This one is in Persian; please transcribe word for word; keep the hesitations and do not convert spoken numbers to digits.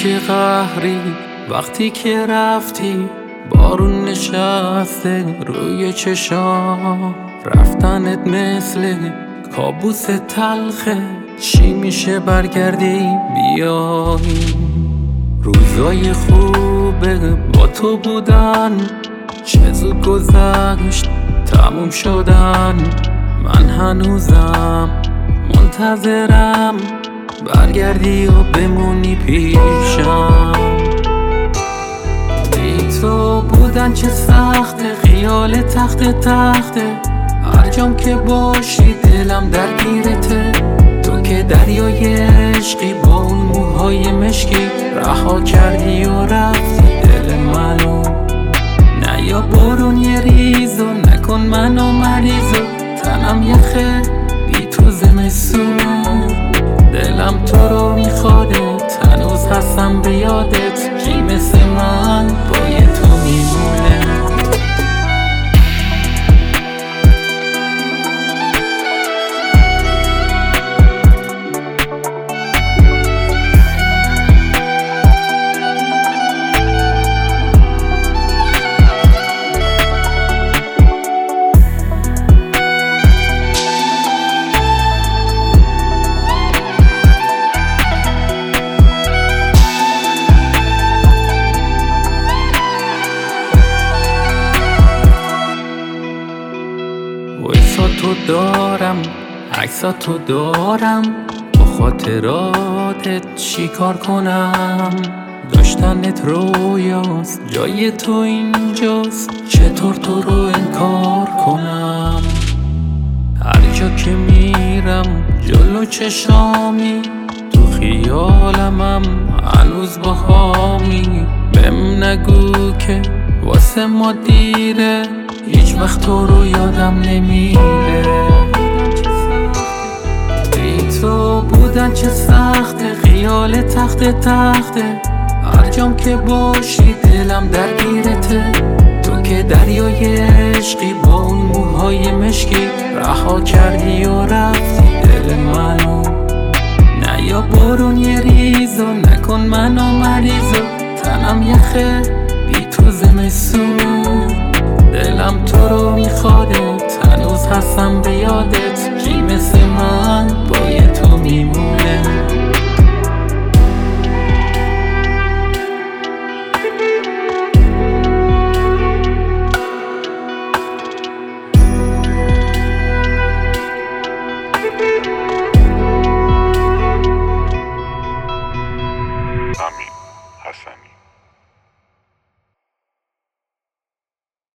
که قهری وقتی که رفتی، بارون نشسته روی چشام، رفتنت مثل کابوس تلخه. چی میشه برگردی بیایی؟ روزای خوبه با تو بودن چه زود گذشت تموم شدن. من هنوزم منتظرم برگردی و بمونی پیشم. بی تو بودن چه سخته، خیال تخت تخته. هر جام که باشی دلم درگیرته. تو که دریای عشقی با اون موهای مشکی، رها کردی و رفتی دل منو. نه یا بارون یه ریزو نکن منو مریضو، تنم یخه بی تو زمستون. دلم تو رو میخوادت، هنوز هستم به یادت. کی مثل من پای تو میمونه؟ تو دارم، عکساتو دارم، با خاطراتت چی کار کنم؟ داشتنت رویاست، جای تو اینجاست، چطور تو رو انکار کنم؟ هر جا که میرم جلو چشامی، تو خیالمم هنوز با هامی. بهم نگو که واسه ما دیره، هیچ وقت تو رو یادم نمیره. بی تو بودن چه سخته، خیال تخت تخته. هر جام که باشی دلم درگیرته. تو که دریای عشقی با اون موهای مشکی، رها کردی و رفتی دل منو. نه یا بارون یه ریزو نکن منو مریضو، تنم یخه بی تو زمستون. دلم تو رو میخوادت، هنوز هستم به یادت. کی مثل من پای تو میمونه؟ Amen.